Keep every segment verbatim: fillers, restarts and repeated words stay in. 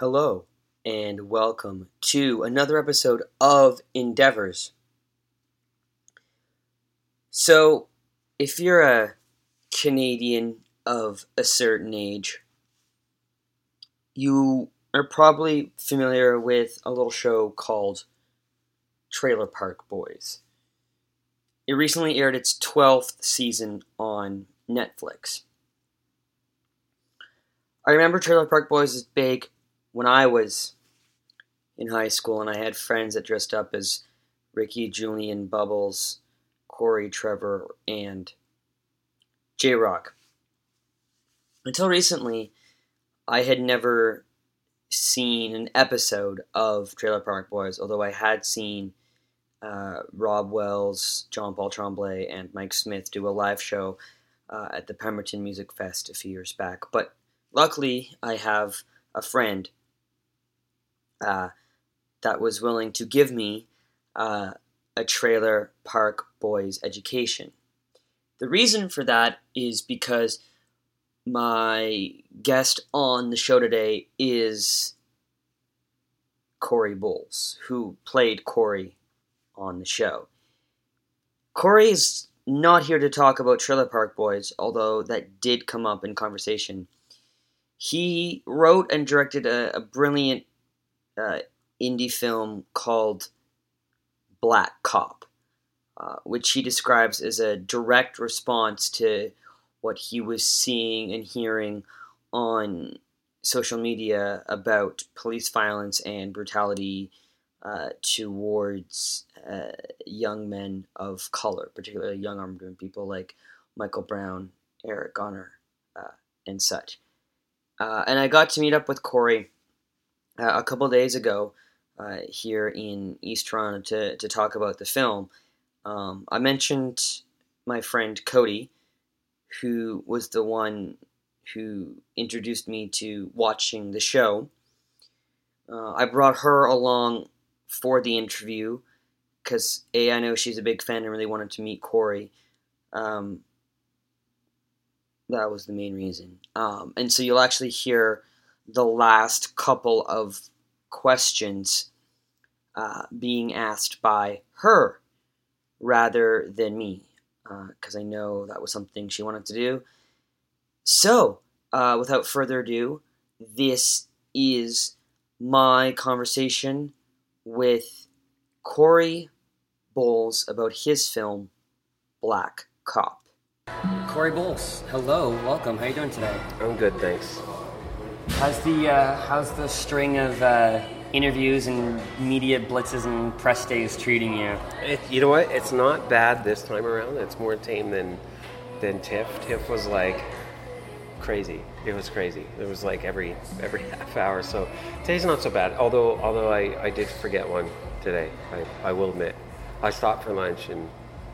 Hello, and welcome to another episode of Endeavors. So, if you're a Canadian of a certain age, you are probably familiar with a little show called Trailer Park Boys. It recently aired its twelfth season on Netflix. I remember Trailer Park Boys is big when I was in high school and I had friends that dressed up as Ricky, Julian, Bubbles, Corey, Trevor, and J-Rock. Until recently, I had never seen an episode of Trailer Park Boys, although I had seen uh, Rob Wells, John Paul Tremblay, and Mike Smith do a live show uh, at the Pemberton Music Fest a few years back. But luckily, I have a friend Uh, that was willing to give me uh, a Trailer Park Boys education. The reason for that is because my guest on the show today is Corey Bowles, who played Corey on the show. Corey is not here to talk about Trailer Park Boys, although that did come up in conversation. He wrote and directed a, a brilliant Uh, indie film called Black Cop, uh, which he describes as a direct response to what he was seeing and hearing on social media about police violence and brutality uh, towards uh, young men of color, particularly young armed people like Michael Brown, Eric Garner, uh, and such. Uh, and I got to meet up with Corey Uh, a couple days ago uh, here in East Toronto to, to talk about the film. Um, I mentioned my friend Cody, who was the one who introduced me to watching the show. Uh, I brought her along for the interview because, A, I know she's a big fan and really wanted to meet Corey. Um, that was the main reason. Um, and so you'll actually hear the last couple of questions uh, being asked by her rather than me, because uh, I know that was something she wanted to do. So, uh, without further ado, this is my conversation with Corey Bowles about his film, Black Cop. Corey Bowles, hello, welcome. How are you doing today? I'm good, thanks. How's the uh, how's the string of uh, interviews and media blitzes and press days treating you? It, you know what? It's not bad this time around. It's more tame than than TIFF. TIFF was like crazy. It was crazy. It was like every every half hour. So today's not so bad. Although although I, I did forget one today. I, I will admit. I stopped for lunch and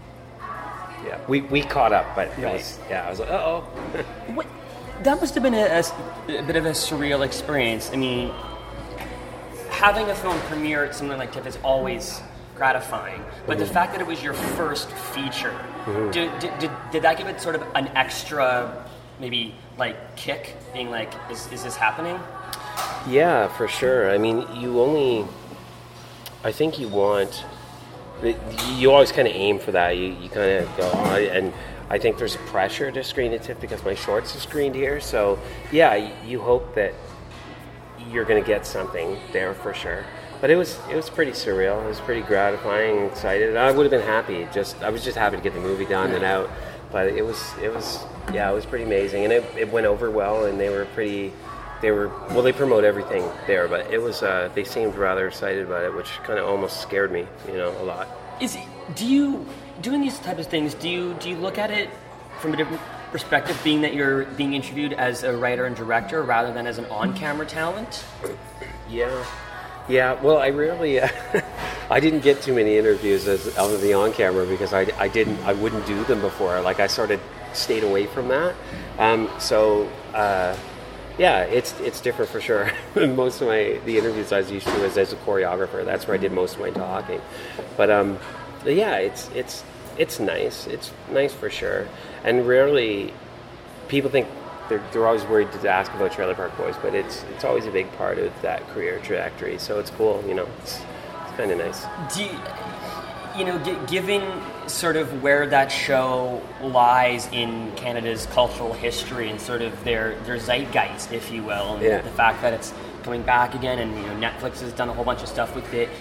yeah, we, we caught up. But it right. was yeah. I was like, uh oh. What? That must have been a, a, a bit of a surreal experience. I mean, having a film premiere at something like TIFF is always gratifying, but mm-hmm. the fact that it was your first feature, mm-hmm. did, did, did, did that give it sort of an extra, maybe, like, kick, being like, is, is this happening? Yeah, for sure. I mean, you only, I think you want, you always kind of aim for that. You, you kind of go, oh, and I think there's pressure to screen at TIFF because my shorts are screened here. So, yeah, you hope that you're going to get something there for sure. But it was it was pretty surreal. It was pretty gratifying, excited. I would have been happy. Just I was just happy to get the movie done and out. But it was it was yeah, it was pretty amazing, and it, it went over well. And they were pretty. They were well. They promote everything there, but it was. Uh, they seemed rather excited about it, which kind of almost scared me, you know, a lot. Is it, do you? Doing these types of things, do you do you look at it from a different perspective, being that you're being interviewed as a writer and director rather than as an on-camera talent? Yeah, yeah. Well, I rarely, uh, I didn't get too many interviews as out of the on-camera because I, I didn't, I wouldn't do them before. Like I sort of stayed away from that. Um, so uh, yeah, it's it's different for sure. Most of my the interviews I was used to was as a choreographer. That's where I did most of my talking. But um. Yeah, it's it's it's nice. It's nice for sure. And rarely people think they're, they're always worried to ask about Trailer Park Boys, but it's it's always a big part of that career trajectory. So it's cool, you know. It's, it's kind of nice. Do you, you know, g- given sort of where that show lies in Canada's cultural history and sort of their their zeitgeist, if you will, and yeah. the fact that it's coming back again, and you know, Netflix has done a whole bunch of stuff with it.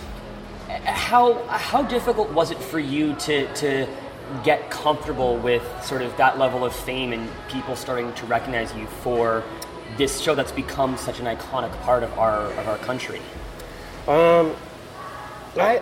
How how difficult was it for you to to get comfortable with sort of that level of fame and people starting to recognize you for this show that's become such an iconic part of our of our country? Um, I,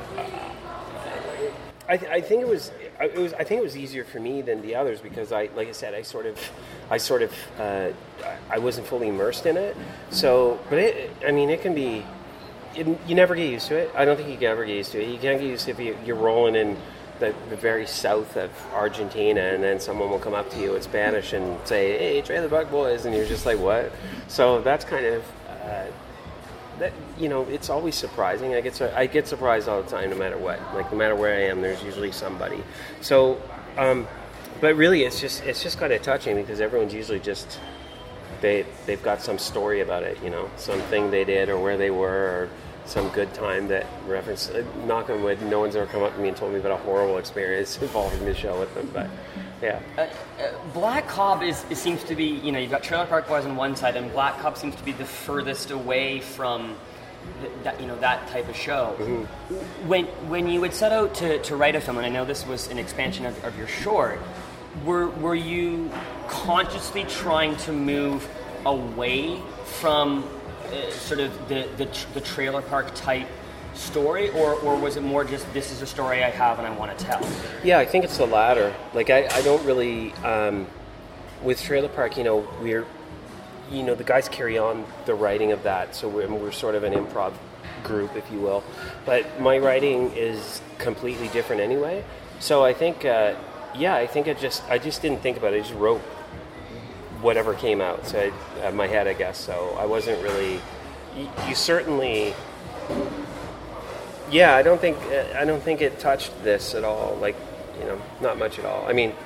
I, I think it was it was I think it was easier for me than the others because I like I said I sort of I sort of uh, I wasn't fully immersed in it. So, but it I mean it can be. It, you never get used to it. I don't think you can ever get used to it. You can't get used to it if you, you're rolling in the, the very south of Argentina, and then someone will come up to you in Spanish and say, "Hey, Trailer Park Boys," and you're just like, "What?" So that's kind of uh, that. You know, it's always surprising. I get su- I get surprised all the time, no matter what. Like no matter where I am, there's usually somebody. So, um, but really, it's just it's just kind of touching because everyone's usually just they they've got some story about it. You know, something they did or where they were. Or some good time that reference, uh, knock on wood, no one's ever come up to me and told me about a horrible experience involving the show with them, but yeah. Uh, uh, Black Cob is it seems to be, you know, you've got Trailer Park Boys on one side, and Black Cob seems to be the furthest away from th- that, you know, that type of show. Mm-hmm. When when you would set out to, to write a film, and I know this was an expansion of, of your short, were were you consciously trying to move away from Uh, sort of the, the the trailer park type story, or, or was it more just this is a story I have and I want to tell? Yeah, I think it's the latter. Like I, I don't really um, with Trailer Park, you know, we're you know the guys carry on the writing of that, so we're, we're sort of an improv group, if you will. But my writing is completely different anyway. So I think uh, yeah, I think I just I just didn't think about it. I just wrote whatever came out, so I, uh, my head, I guess. So I wasn't really. You, you certainly, yeah. I don't think I don't think it touched this at all. Like, you know, not much at all. I mean,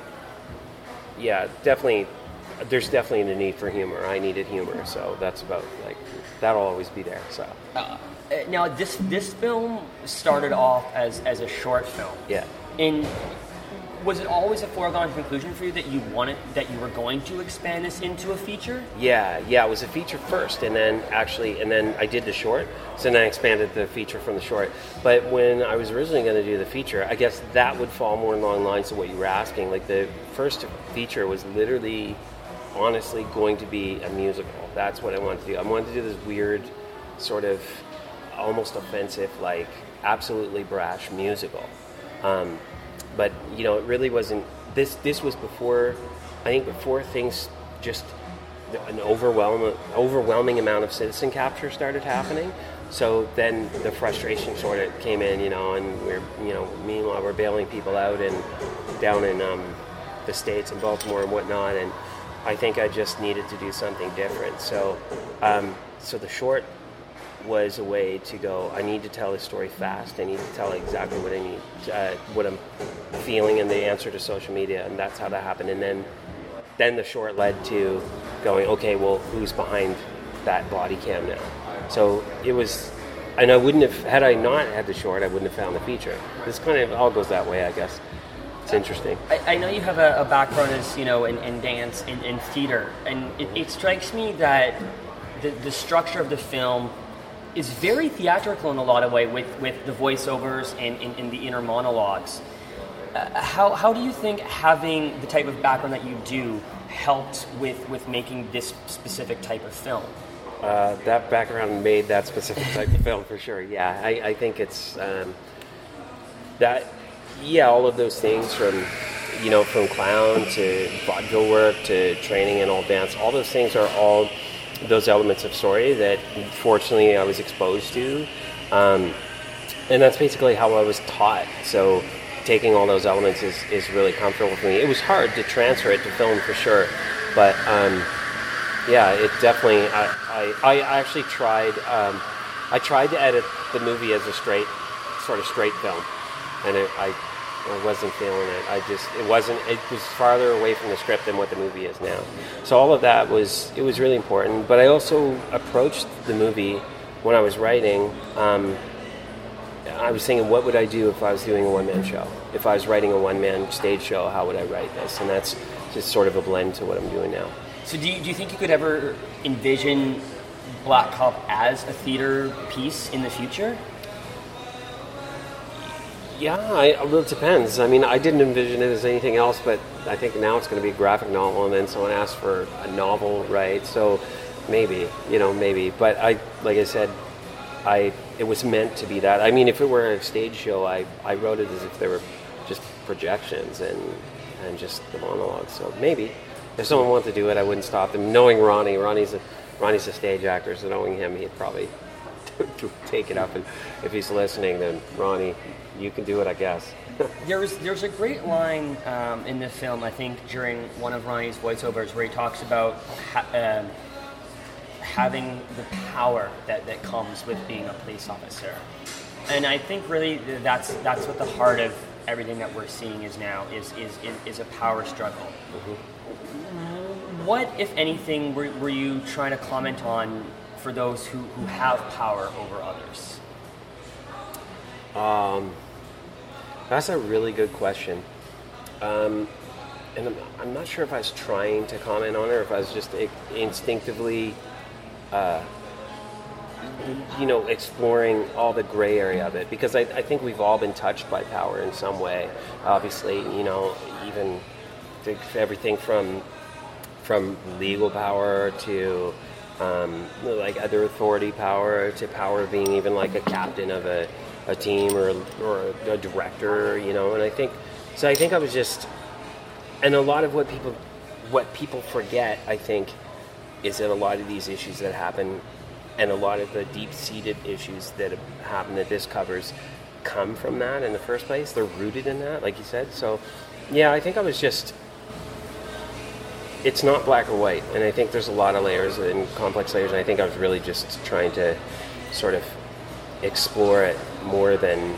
yeah, definitely. There's definitely the need for humor. I needed humor, so that's about like that'll always be there. So uh, now this this film started off as as a short film. Yeah. In Was it always a foregone conclusion for you that you wanted, that you were going to expand this into a feature? Yeah, yeah, it was a feature first, and then actually, and then I did the short, so then I expanded the feature from the short. But when I was originally going to do the feature, I guess that would fall more along lines of what you were asking. Like the first feature was literally, honestly, going to be a musical. That's what I wanted to do. I wanted to do this weird, sort of, almost offensive, like absolutely brash musical. Um, But, you know, it really wasn't, this this was before, I think before things just, an overwhelming, overwhelming amount of citizen capture started happening. So then the frustration sort of came in, you know, and we're, you know, meanwhile we're bailing people out and down in um, the States and Baltimore and whatnot. And I think I just needed to do something different. So, um, so the short was a way to go, I need to tell this story fast. I need to tell exactly what I need, uh, what I'm feeling and the answer to social media, and that's how that happened. And then then the short led to going, okay, well, who's behind that body cam now? So it was, and I wouldn't have, had I not had the short, I wouldn't have found the feature. This kind of all goes that way, I guess. It's interesting. I, I know you have a, a background as, you know, in, in dance and in, in theater, and it, it strikes me that the, the structure of the film is very theatrical in a lot of way with, with the voiceovers and, and, and the inner monologues. Uh, how how do you think having the type of background that you do helped with, with making this specific type of film? Uh, that background made that specific type of film for sure. Yeah, I, I think it's um, that. Yeah, all of those things from, you know, from clown to vaudeville work to training and all dance. All those things are all those elements of story that fortunately I was exposed to, um, and that's basically how I was taught. So taking all those elements is, is really comfortable for me. It was hard to transfer it to film for sure, but um, yeah, it definitely. I, I, I actually tried. Um, I tried to edit the movie as a straight, sort of straight film, and it, I I wasn't feeling it. I just, it wasn't, it was farther away from the script than what the movie is now. So all of that was, it was really important. But I also approached the movie when I was writing, um, I was thinking, what would I do if I was doing a one-man show? If I was writing a one-man stage show, how would I write this? And that's just sort of a blend to what I'm doing now. So do you, do you think you could ever envision Black Cop as a theater piece in the future? Yeah, I, well, it depends. I mean, I didn't envision it as anything else, but I think now it's going to be a graphic novel, and then someone asked for a novel, right? So maybe, you know, maybe. But I, like I said, I it was meant to be that. I mean, if it were a stage show, I, I wrote it as if they were just projections and and just the monologues. So maybe, if someone wanted to do it, I wouldn't stop them. Knowing Ronnie, Ronnie's a Ronnie's a stage actor, so knowing him, he'd probably take it up. And if he's listening, then Ronnie, you can do it, I guess. There's there's a great line um, in the film, I think, during one of Ronnie's voiceovers, where he talks about ha- um, having the power that, that comes with being a police officer. And I think really that's that's what the heart of everything that we're seeing is now, is is, is, is a power struggle. Mm-hmm. What, if anything, were, were you trying to comment on for those who, who have power over others? Um, that's a really good question. Um, and I'm, I'm not sure if I was trying to comment on it or if I was just instinctively, uh, you know, exploring all the gray area of it. Because I, I think we've all been touched by power in some way. Obviously, you know, even everything from from legal power to um, like other authority power to power of being even like a captain of a a team or or a director, you know. And I think so. I think I was just, and a lot of what people what people forget, I think, is that a lot of these issues that happen, and a lot of the deep-seated issues that happen that this covers, come from that in the first place. They're rooted in that, like you said. So, yeah, I think I was just. It's not black or white, and I think there's a lot of layers and complex layers. And I think I was really just trying to sort of explore it more than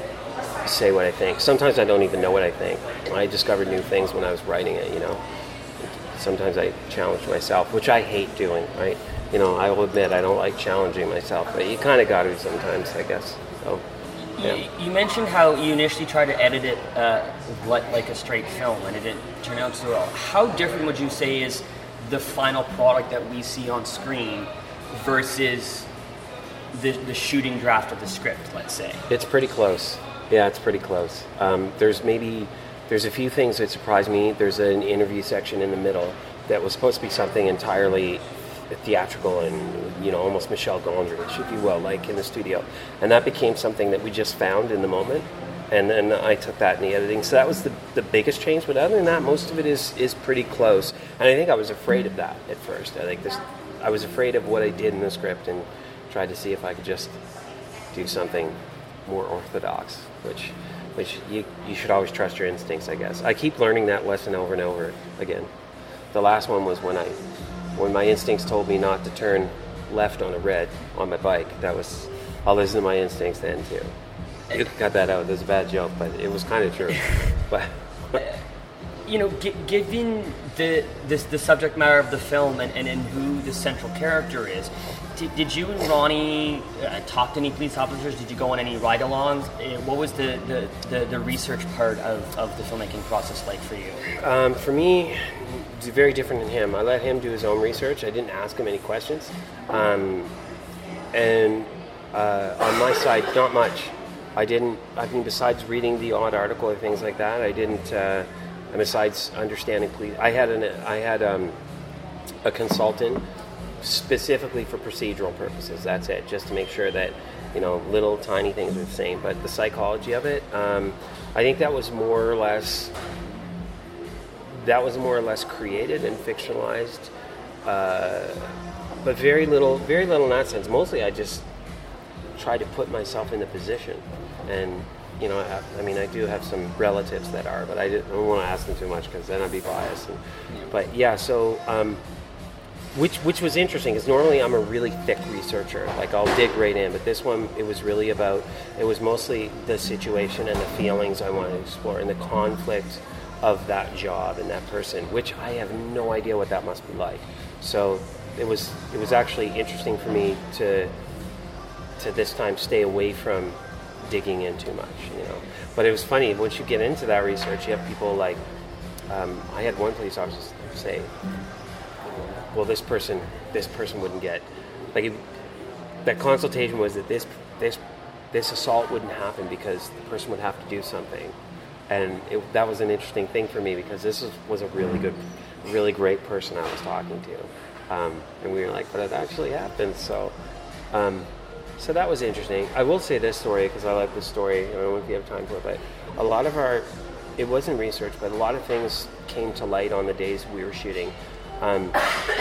say what I think. Sometimes I don't even know what I think. I discovered new things when I was writing it, you know. Sometimes I challenge myself, which I hate doing, right? You know, I will admit I don't like challenging myself, but you kind of got to sometimes, I guess. So, yeah. You, you mentioned how you initially tried to edit it uh, like, like a straight film, and it didn't turn out so well. How different would you say is the final product that we see on screen versus the, the shooting draft of the script, let's say? It's pretty close. Yeah, it's pretty close. Um, there's maybe, there's a few things that surprised me. There's an interview section in the middle that was supposed to be something entirely theatrical and, you know, almost Michel Gondry, if you will, like in the studio. And that became something that we just found in the moment. And then I took that in the editing. So that was the, the biggest change. But other than that, most of it is, is pretty close. And I think I was afraid of that at first. I think this, I was afraid of what I did in the script and tried to see if I could just do something more orthodox, which which you, you should always trust your instincts, I guess. I keep learning that lesson over and over again. The last one was when I when my instincts told me not to turn left on a red on my bike. That was, I'll listen to my instincts then too. You cut that out. It was a bad joke, but it was kind of true. But you know, g- given the this, the subject matter of the film and, and, and who the central character is, did, did you and Ronnie uh, talk to any police officers? Did you go on any ride-alongs? Uh, what was the, the, the, the research part of, of the filmmaking process like for you? Um, for me, it's very different than him. I let him do his own research. I didn't ask him any questions. Um, and uh, on my side, not much. I didn't, I mean, besides reading the odd article or things like that, I didn't, uh, and besides understanding police, I had an, I had um, a consultant specifically for procedural purposes. That's it, just to make sure that, you know, little tiny things are the same. But the psychology of it, um, I think that was more or less, that was more or less created and fictionalized, uh, but very little, very little in that sense. Mostly, I just tried to put myself in the position, and you know, I, I mean, I do have some relatives that are, but I, didn't, I don't want to ask them too much because then I'd be biased. And, but yeah, so um, which which was interesting because normally I'm a really thick researcher, like I'll dig right in, but this one it was really about, it was mostly the situation and the feelings I wanted to explore and the conflict of that job and that person, which I have no idea what that must be like. So it was it was actually interesting for me to to this time stay away from digging in too much, you know. But it was funny, once you get into that research, you have people like, um, I had one police officer say, well, this person, this person wouldn't get, like, it, that consultation was that this, this, this assault wouldn't happen because the person would have to do something, and it, that was an interesting thing for me because this was, was a really good, really great person I was talking to, um, and we were like, but it actually happened, so, um, so that was interesting. I will say this story because I like this story. I don't know if you have time for it, but a lot of our, it wasn't research, but a lot of things came to light on the days we were shooting. Um,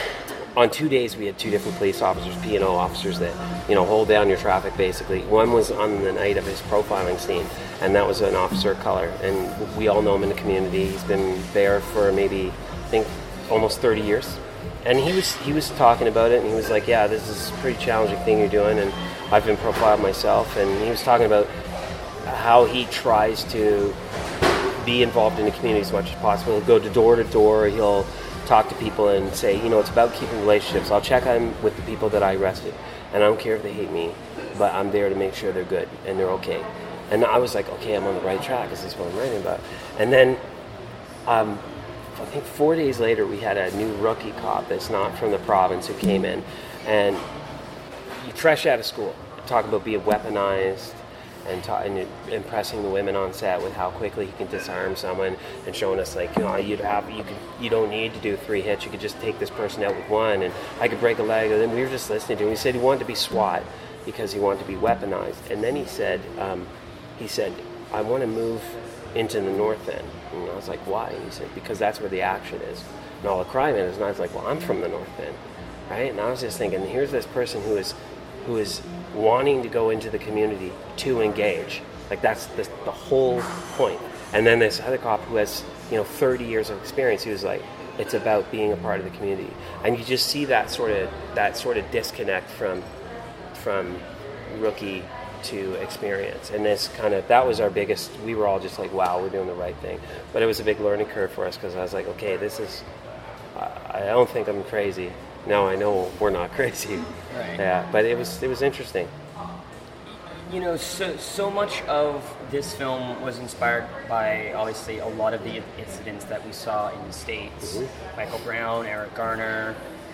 on two days, we had two different police officers, P and O officers that, you know, hold down your traffic basically. One was on the night of his profiling scene, and that was an officer of color. And we all know him in the community. He's been there for maybe, I think, almost thirty years. And he was he was talking about it, and he was like, yeah, this is a pretty challenging thing you're doing, and I've been profiled myself. And he was talking about how he tries to be involved in the community as much as possible. He'll go to door to door, he'll talk to people and say, you know, it's about keeping relationships. I'll check on with the people that I arrested, and I don't care if they hate me, but I'm there to make sure they're good and they're okay. And I was like, okay, I'm on the right track. Is this what I'm writing about? And then um, I think four days later, we had a new rookie cop that's not from the province who came in, and he fresh out of school, talk about being weaponized and, ta- and impressing the women on set with how quickly he can disarm someone, and showing us like, you know, you'd have you could you don't need to do three hits, you could just take this person out with one, and I could break a leg. And then we were just listening to him. He said he wanted to be SWAT because he wanted to be weaponized, and then he said um, he said I want to move into the north end. And I was like, why? And he said, because that's where the action is and all the crime is. And I was like, well, I'm from the north end, right? And I was just thinking, here's this person who is who is wanting to go into the community to engage. Like, that's the, the whole point. And then this other cop who has, you know, thirty years of experience, he was like, it's about being a part of the community. And you just see that sort of that sort of disconnect from from rookie to experience. And this kind of, that was our biggest, we were all just like, wow, we're doing the right thing. But it was a big learning curve for us because I was like, okay, this is, I don't think I'm crazy. Now I know we're not crazy. Right. Yeah, but it was it was interesting. You know, so so much of this film was inspired by, obviously, a lot of the incidents that we saw in the States. Mm-hmm. Michael Brown, Eric Garner.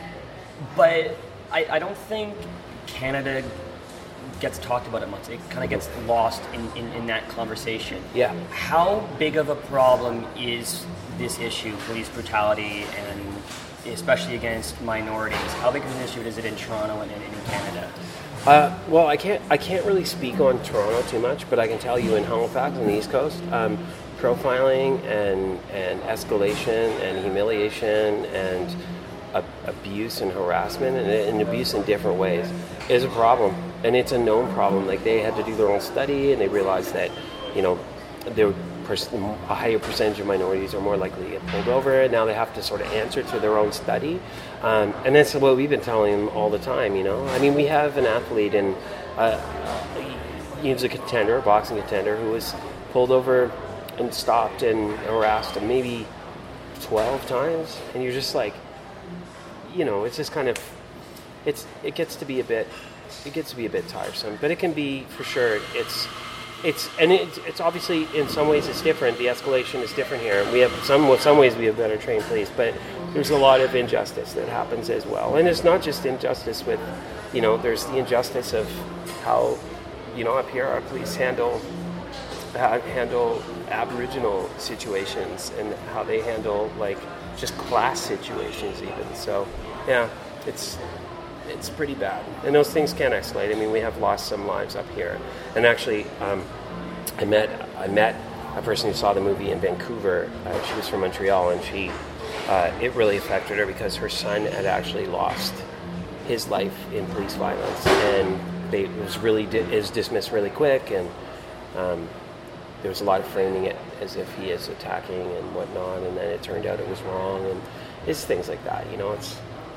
But I, I don't think Canada gets talked about it much. It kind of gets lost in, in, in that conversation. Yeah. How big of a problem is this issue, police brutality, and especially against minorities? How big of an issue is it in Toronto and in, in Canada? Uh, well, I can't I can't really speak on Toronto too much, but I can tell you in Halifax on the East Coast, um, profiling and and escalation and humiliation and a, abuse and harassment and, and abuse in different ways is a problem, and it's a known problem. Like, they had to do their own study, and they realized that, you know, there a higher percentage of minorities are more likely to get pulled over, and now they have to sort of answer to their own study. Um, and that's what we've been telling them all the time, you know. I mean, we have an athlete, and uh, he was a contender, a boxing contender, who was pulled over and stopped and harassed maybe twelve times, and you're just like, you know, it's just kind of, it's it gets to be a bit, it gets to be a bit tiresome, but it can be, for sure, it's, It's and it's, it's obviously, in some ways it's different. The escalation is different here. We have some in some ways we have better trained police, but there's a lot of injustice that happens as well. And it's not just injustice with, you know, there's the injustice of how, you know, up here our police handle uh, handle Aboriginal situations and how they handle, like, just class situations even. So yeah, it's. It's pretty bad, and those things can escalate. I mean, we have lost some lives up here, and actually, um, I met I met a person who saw the movie in Vancouver. Uh, she was from Montreal, and she uh, it really affected her because her son had actually lost his life in police violence, and they it was really di- it was dismissed really quick, and um, there was a lot of framing it as if he is attacking and whatnot, and then it turned out it was wrong, and it's things like that. You know, it's.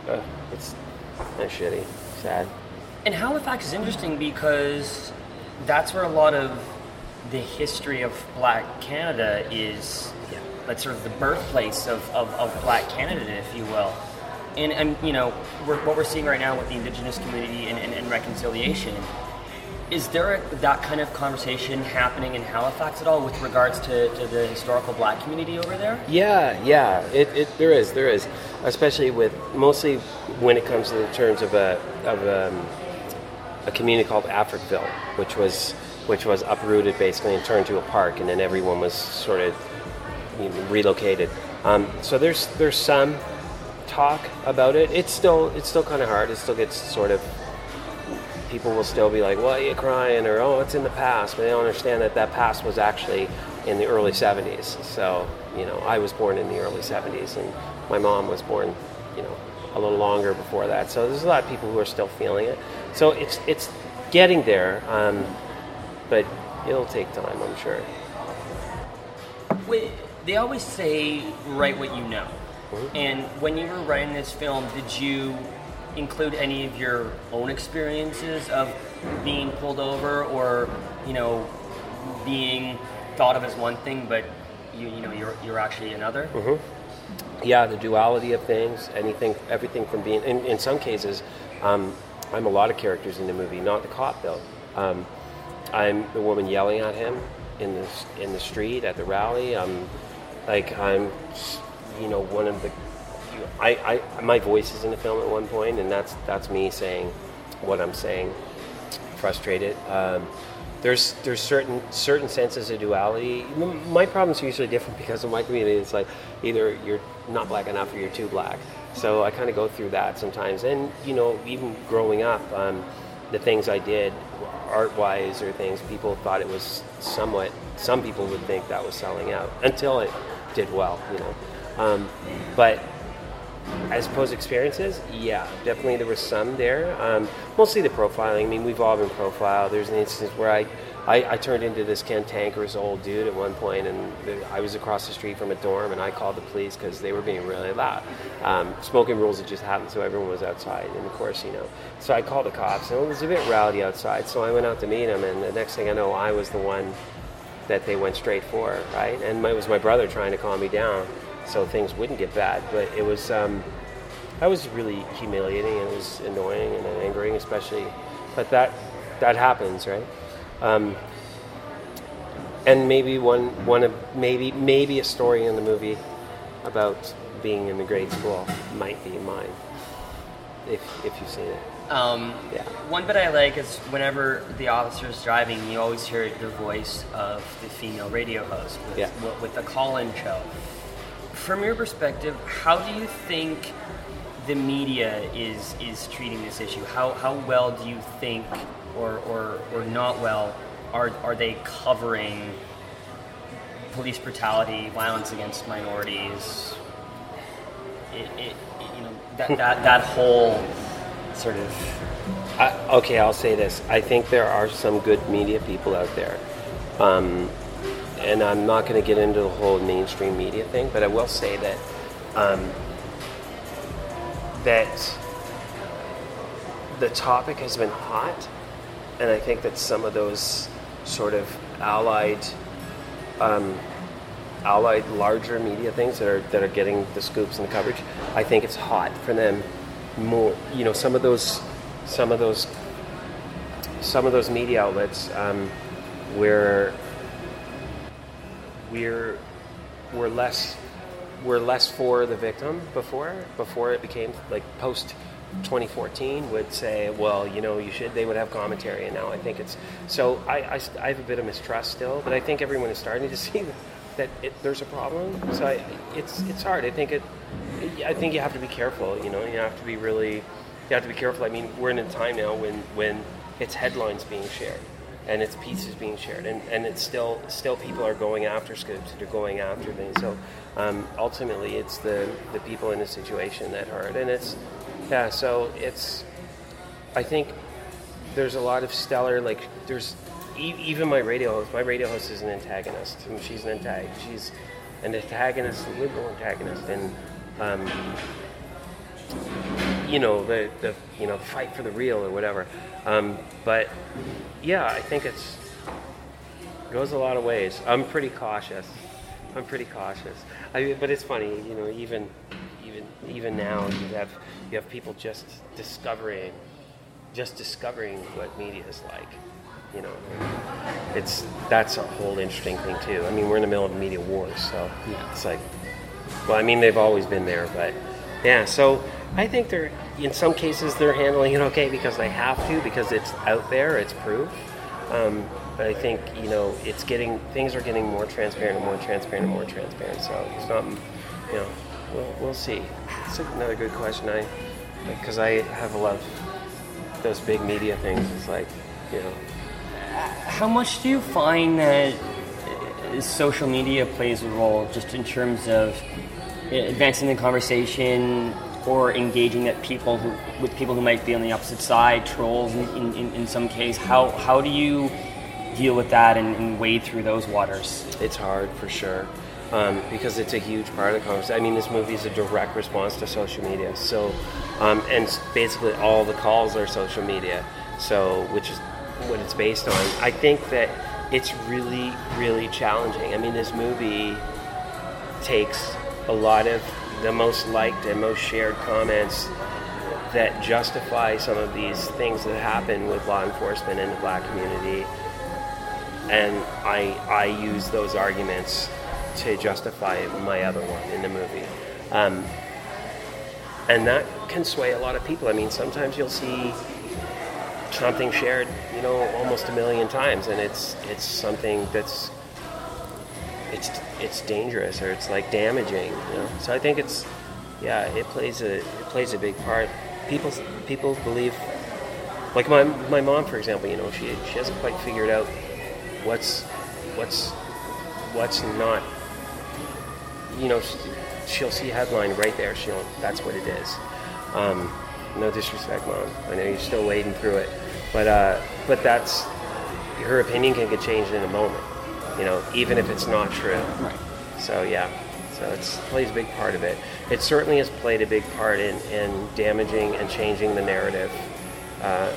uh, it's that's shitty, sad. And Halifax is interesting because that's where a lot of the history of Black Canada is. Yeah. That's sort of the birthplace of, of, of Black Canada, if you will. And, and you know, we're, what we're seeing right now with the Indigenous community and, and, and reconciliation, is there a, that kind of conversation happening in Halifax at all with regards to, to the historical Black community over there? Yeah, yeah, it, it there is, there is, especially with mostly when it comes to the terms of a of um, a community called Africville, which was which was uprooted basically and turned to a park, and then everyone was sort of you know, relocated. Um, so there's there's some talk about it. It's still it's still kind of hard. It still gets sort of. People will still be like, "Why are you crying?" or "Oh, it's in the past," but they don't understand that that past was actually in the early seventies. So, you know, I was born in the early seventies, and my mom was born, you know, a little longer before that. So there's a lot of people who are still feeling it. So it's it's getting there, um, but it'll take time, I'm sure. Wait, they always say, write what you know. Mm-hmm. And when you were writing this film, did you include any of your own experiences of being pulled over, or you know, being thought of as one thing, but you you know you're you're actually another? Mm-hmm. Yeah, the duality of things, anything, everything from being. In, in some cases, um, I'm a lot of characters in the movie. Not the cop though. Um, I'm the woman yelling at him in the in the street at the rally. I'm like I'm, you know, one of the. I, I my voice is in the film at one point, and that's that's me saying what I'm saying, frustrated. Um, there's there's certain certain senses of duality. My problems are usually different because of my community. It's like either you're not black enough or you're too black. So I kind of go through that sometimes. And you know, even growing up, um, the things I did, art-wise or things, people thought it was somewhat. Some people would think that was selling out until it did well, you know. Um, but as opposed to experiences, yeah, definitely there was some there. Um, mostly the profiling. I mean, we've all been profiled. There's an instance where I, I, I turned into this cantankerous old dude at one point, and I was across the street from a dorm, and I called the police because they were being really loud. Um, smoking rules had just happened, so everyone was outside, and of course, you know. So I called the cops, and it was a bit rowdy outside, so I went out to meet them, and the next thing I know, I was the one that they went straight for, right? And it was my brother trying to calm me down so things wouldn't get bad. But it was, um, that was really humiliating, and it was annoying and angering, especially. But that that happens, right? Um, and maybe one one of maybe maybe a story in the movie about being in the grade school might be mine, if if you've seen it. Um, yeah. One bit I like is whenever the officer's driving, you always hear the voice of the female radio host with, yeah. with, with the call-in show. From your perspective, how do you think the media is is treating this issue? How how well do you think, or or, or not well, are are they covering police brutality, violence against minorities? It, it, you know that that that whole sort of. I, okay, I'll say this. I think there are some good media people out there. Um, and I'm not going to get into the whole mainstream media thing, but I will say that um, that the topic has been hot, and I think that some of those sort of allied um, allied larger media things that are that are getting the scoops and the coverage, I think it's hot for them more. You know, some of those some of those some of those media outlets um, where we're we're less we're less for the victim before before it became like post twenty fourteen would say, well, you know, you should they would have commentary, and now I think it's so I, I, I have a bit of mistrust still, but I think everyone is starting to see that, that it, there's a problem. So I, it's it's hard. I think it I think you have to be careful. You know, you have to be really you have to be careful. I mean, we're in a time now when when it's headlines being shared. And it's pieces being shared, and, and it's still still people are going after scoops, they're going after things. So um, ultimately, it's the, the people in the situation that hurt, and it's yeah. So it's I think there's a lot of stellar like there's e- even my radio host. My radio host is an antagonist, and she's an antagonist. She's an antagonist, a liberal antagonist, and um, you know, the, the you know fight for the real or whatever. Um, but yeah, I think it's goes a lot of ways. I'm pretty cautious. I'm pretty cautious. I mean, but it's funny, you know, even even even now you have you have people just discovering just discovering what media is like. You know, it's that's a whole interesting thing too. I mean, we're in the middle of a media war, so Yeah. it's like, well, I mean, they've always been there, but yeah. So I think they're in some cases they're handling it okay because they have to, because it's out there, it's proof. Um, but I think, you know, it's getting things are getting more transparent and more transparent and more transparent. So it's not, you know, we'll we'll see. It's another good question. I because I have a lot of those big media things. It's like, you know. How much do you find that uh, social media plays a role just in terms of advancing the conversation or engaging at people who, with people who might be on the opposite side, trolls in, in, in some case? How how do you deal with that and, and wade through those waters? It's hard for sure. Um, because it's a huge part of the conversation. I mean, this movie is a direct response to social media. So, um, and basically all the calls are social media. So, which is what it's based on. I think that it's really, really challenging. I mean, this movie takes a lot of the most liked and most shared comments that justify some of these things that happen with law enforcement in the black community, and I I use those arguments to justify my other one in the movie. Um, and that can sway a lot of people. I mean, sometimes you'll see something shared, you know, almost a million times, and it's it's something that's it's it's dangerous or it's like damaging, you know. So I think it's yeah, it plays a it plays a big part. People people believe, like my my mom, for example, you know, she she hasn't quite figured out what's what's what's not. You know, she'll see a headline right there. She'll that's what it is. Um, no disrespect, Mom. I know you're still wading through it, but uh, but that's her opinion can get changed in a moment. You know, even if it's not true. Right. So yeah, so it plays a big part of it. It certainly has played a big part in, in damaging and changing the narrative. Uh,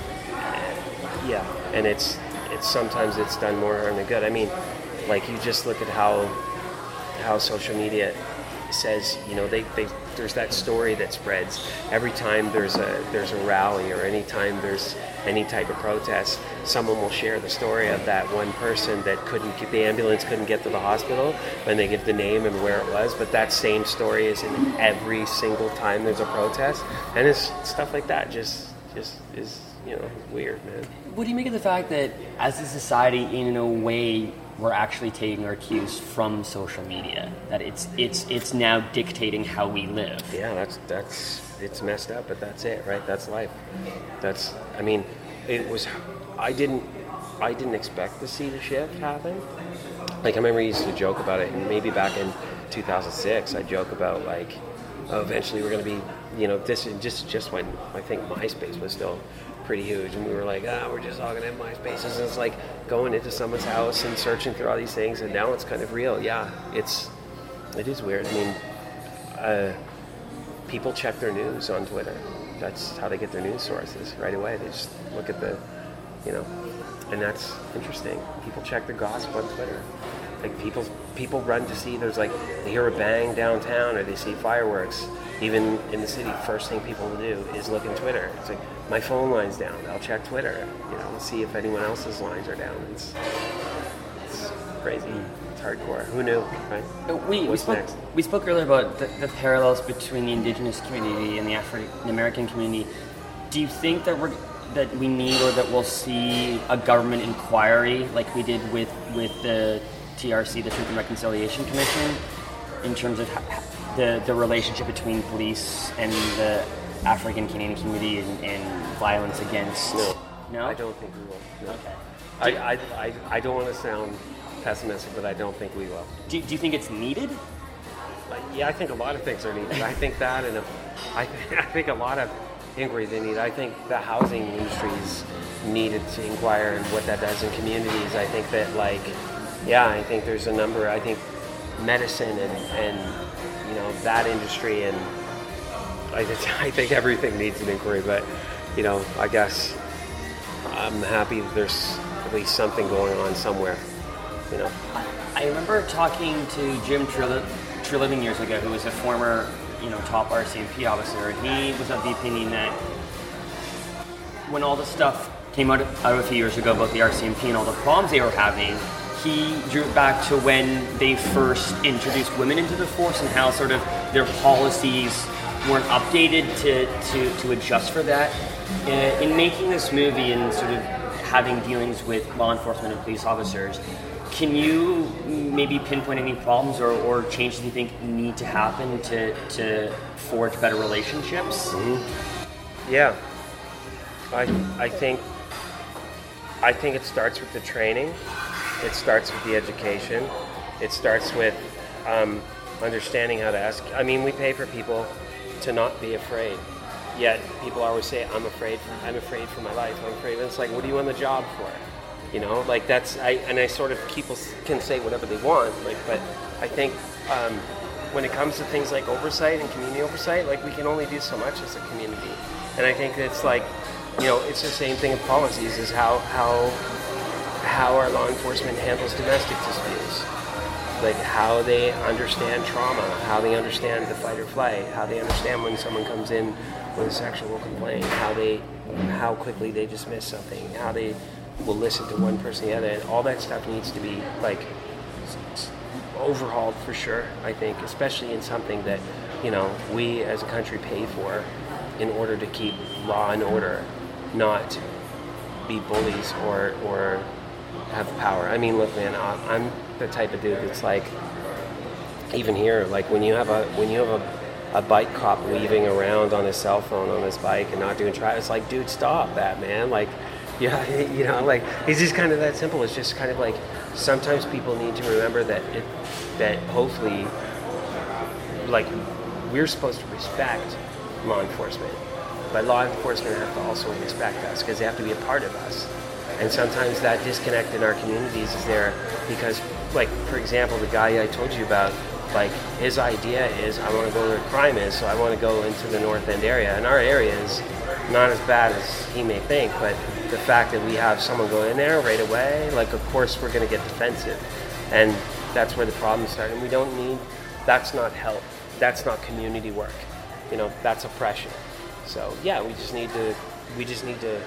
yeah, and it's it's sometimes it's done more harm than good. I mean, like you just look at how. how social media says, you know, they, they there's that story that spreads every time there's a there's a rally or any time there's any type of protest, someone will share the story of that one person that couldn't get the ambulance couldn't get to the hospital, and they give the name and where it was, but that same story is in every single time there's a protest, and it's stuff like that just just is, you know, weird, man. What do you make of the fact that as a society, in a way, we're actually taking our cues from social media? That it's it's it's now dictating how we live. Yeah, that's that's it's messed up, but that's it, right? That's life. That's I mean, it was. I didn't I didn't expect to see the shift happen. Like I remember I used to joke about it, and maybe back in two thousand six, I joke about like, oh, eventually we're going to be, you know, this just just when I think MySpace was still pretty huge, and we were like, ah, we're just all gonna have MySpaces, and it's like going into someone's house and searching through all these things, and now it's kind of real. Yeah, it's it is weird. I mean, uh, people check their news on Twitter. That's how they get their news sources right away. They just look at the, you know, and that's interesting. People check their gossip on Twitter. Like people people run to see there's like they hear a bang downtown or they see fireworks. Even in the city, first thing people will do is look in Twitter. It's like, my phone line's down. I'll check Twitter, you know, see if anyone else's lines are down. It's, it's crazy. It's hardcore. Who knew, right? We, we, spoke, next? we spoke earlier about the, the parallels between the Indigenous community and the African American community. Do you think that we're that we need or that we'll see a government inquiry like we did with, with the T R C, the Truth and Reconciliation Commission, in terms of how, the the relationship between police and the African Canadian community and, and violence against? No. No? I don't think we will. No. Okay. I, I, I, I don't want to sound pessimistic, but I don't think we will. Do, do you think it's needed? Like, yeah, I think a lot of things are needed. I think that, and a, I, I think a lot of inquiries they need. I think the housing industry is needed to inquire and what that does in communities. I think that, like, yeah, I think there's a number. I think medicine and, and you know, that industry and I, th- I think everything needs an inquiry, but, you know, I guess I'm happy that there's at least something going on somewhere, you know. I remember talking to Jim Treliving years ago, who was a former, you know, top R C M P officer. He was of the opinion that when all the stuff came out, out a few years ago about the R C M P and all the problems they were having, he drew it back to when they first introduced women into the force and how sort of their policies weren't updated to, to, to adjust for that. In, in making this movie and sort of having dealings with law enforcement and police officers, can you maybe pinpoint any problems or, or changes you think need to happen to, to forge better relationships? Mm-hmm. Yeah. I I think I think it starts with the training. It starts with the education. It starts with um, understanding how to ask. I mean, we pay for people to not be afraid. Yet people always say, "I'm afraid. For, I'm afraid for my life. I'm afraid." And it's like, what are you on the job for? You know, like that's. I and I sort of people can say whatever they want. Like, but I think um, when it comes to things like oversight and community oversight, like we can only do so much as a community. And I think it's like, you know, it's the same thing with policies. Is how how. how our law enforcement handles domestic disputes, like how they understand trauma, how they understand the fight or flight, how they understand when someone comes in with a sexual complaint, how they, how quickly they dismiss something, how they will listen to one person or the other, and all that stuff needs to be like overhauled for sure. I think, especially in something that, you know, we as a country pay for in order to keep law and order, not be bullies or or have power. I mean, look, man, I'm the type of dude that's like, even here, like when you have a when you have a, a bike cop weaving around on his cell phone on his bike and not doing try, it's like, dude, stop that, man. Like, yeah, you know, like it's just kind of that simple. It's just kind of like sometimes people need to remember that it, that hopefully, like, we're supposed to respect law enforcement, but law enforcement have to also respect us because they have to be a part of us. And sometimes that disconnect in our communities is there because, like, for example, the guy I told you about, like, his idea is, I want to go where crime is, so I want to go into the North End area. And our area is not as bad as he may think, but the fact that we have someone go in there right away, like, of course we're going to get defensive. And that's where the problems start. And we don't need, that's not help. That's not community work. You know, that's oppression. So, yeah, we just need to, we just need to,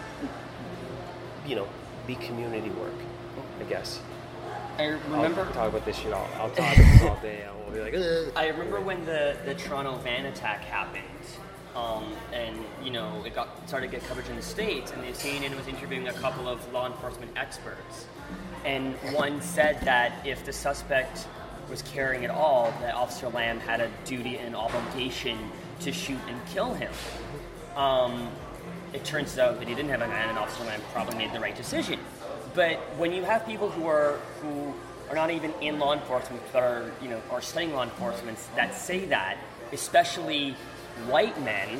you know, be community work, I guess. I remember... I'll talk about this shit all, I'll talk all day. I'll be like, ugh. I remember when the, the Toronto van attack happened, um, and, you know, it got started to get coverage in the States, and the C N N was interviewing a couple of law enforcement experts. And one said that if the suspect was carrying it all, that Officer Lamb had a duty and obligation to shoot and kill him. Um... It turns out that he didn't have a gun, and Officer Lamb probably made the right decision. But when you have people who are who are not even in law enforcement, but are you know are studying law enforcement that say that, especially white men,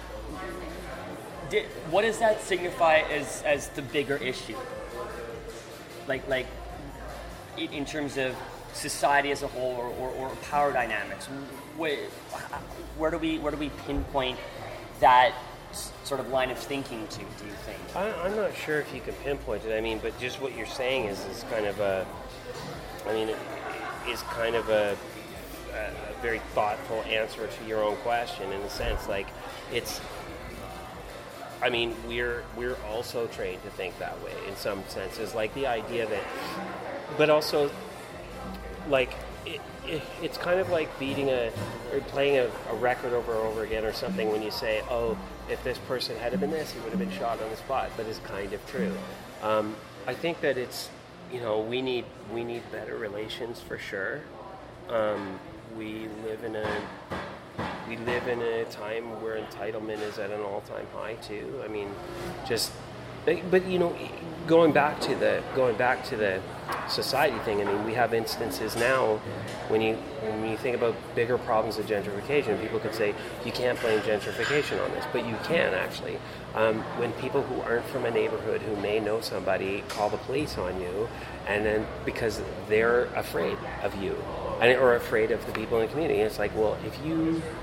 did, what does that signify as as the bigger issue? Like like in terms of society as a whole, or, or, or power dynamics, where, where do we where do we pinpoint that sort of line of thinking to, do you think? I, I'm not sure if you can pinpoint it. I mean, but just what you're saying is, is kind of a, I mean, it is kind of a, a very thoughtful answer to your own question in a sense. Like, it's, I mean, we're we're also trained to think that way in some senses. Like the idea that, but also, like, it, it, it's kind of like beating a, or playing a, a record over and over again or something when you say, oh, if this person had been this, he would have been shot on the spot, but it's kind of true. Um, I think that it's, you know, we need we need better relations for sure. Um, we live in a we live in a time where entitlement is at an all-time high too. I mean, just, but you know, going back to the going back to the society thing. I mean, we have instances now when you when you think about bigger problems of gentrification. People could say you can't blame gentrification on this, but you can actually. Um, when people who aren't from a neighborhood who may know somebody call the police on you, and then because they're afraid of you, and or afraid of the people in the community, and it's like, well, if you